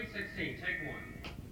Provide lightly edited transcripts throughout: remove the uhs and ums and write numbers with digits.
16, take one.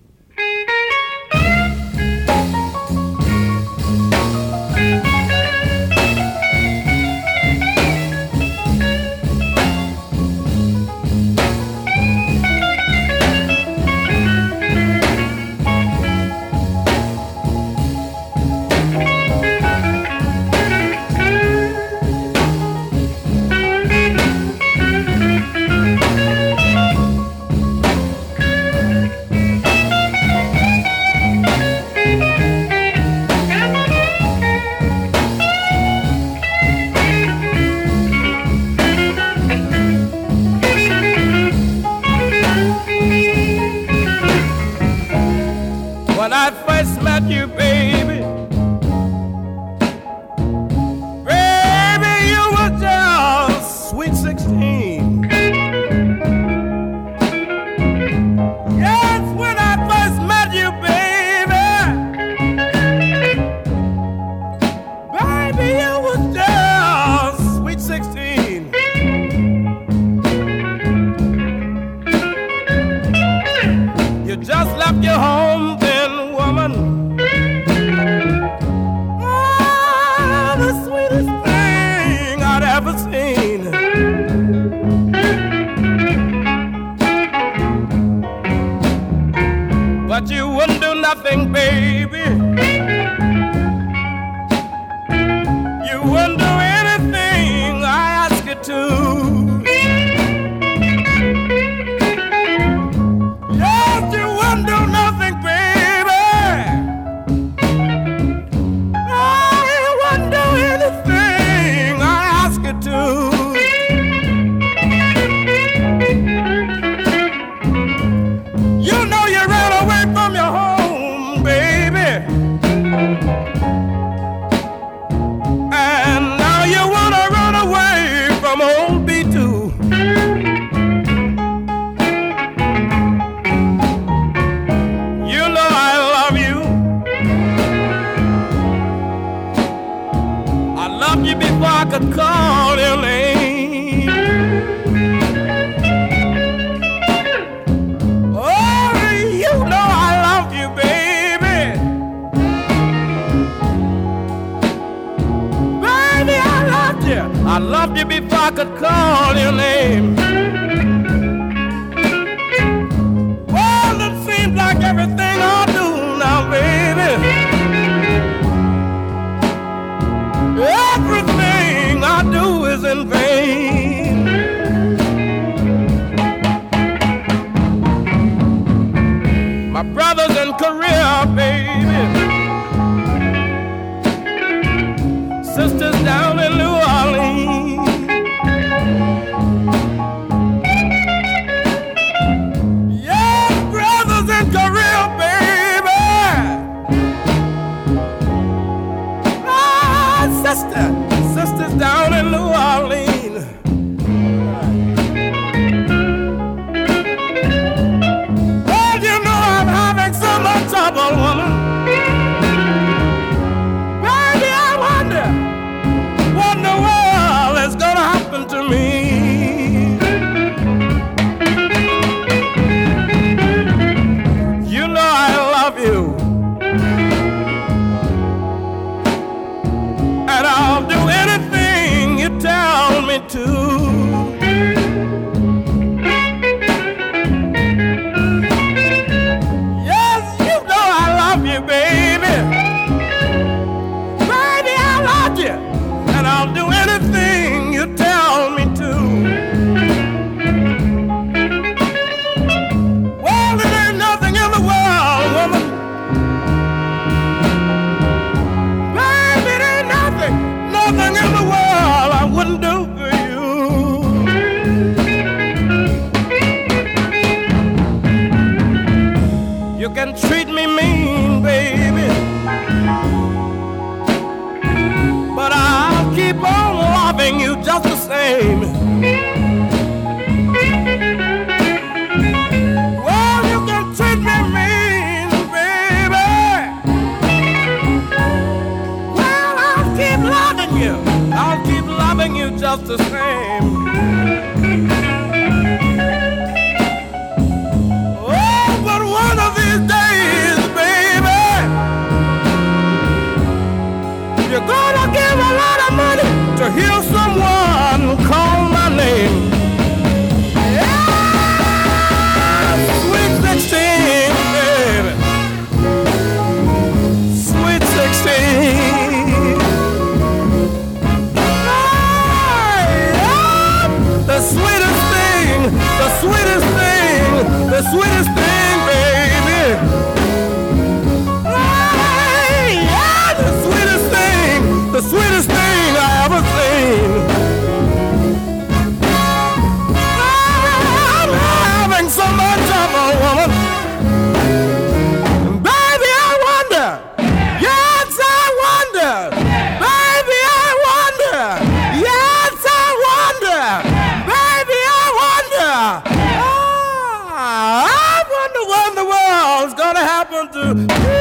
When I first met you, baby, baby, you were just sweet 16. Yes, when I first met you, baby, baby, you were just sweet 16. You just left your home then, woman. Oh, the sweetest thing I'd ever seen. But you wouldn't do nothing, baby. You wouldn't do anything I asked you to. Yes, you wouldn't do nothing, baby. Oh, you wouldn't do anything I asked you to. You know you ran away from your home, baby, and now you wanna run away from old B2. You know I love you. I loved you before I could call your name. Oh, you know I love you, baby. Baby, I loved you. I loved you before I could call your name. Well, it seems like everything I do now, baby, everything I do is in vain. My brother's in Korea, baby, sisters down in New Orleans. Yes, brothers in Korea, baby. Ah, sisters down in New Orleans. Well, you know I'm having so much trouble, woman. Baby, I wonder what in the world is gonna happen to me. You know I love you, and I'll do anything you tell me to. Yes, you know I love you, baby. Baby, I love you, and I'll do anything you tell me to. Well, there ain't nothing in the world, woman. Baby, there ain't nothing in the world I wouldn't do for you. You can treat me mean, baby, but I'll keep on loving you just the same. Well, you can treat me mean, baby. Well, I'll keep loving you. I'll keep loving you just the same. Oh, sweetest thing, baby. Yeah, the sweetest thing I ever seen. I'm having so much trouble, woman. Baby, I wonder. Yes, I wonder. Baby, I wonder. Yes, I wonder. Baby, I wonder. I wonder what in the world's gonna happen to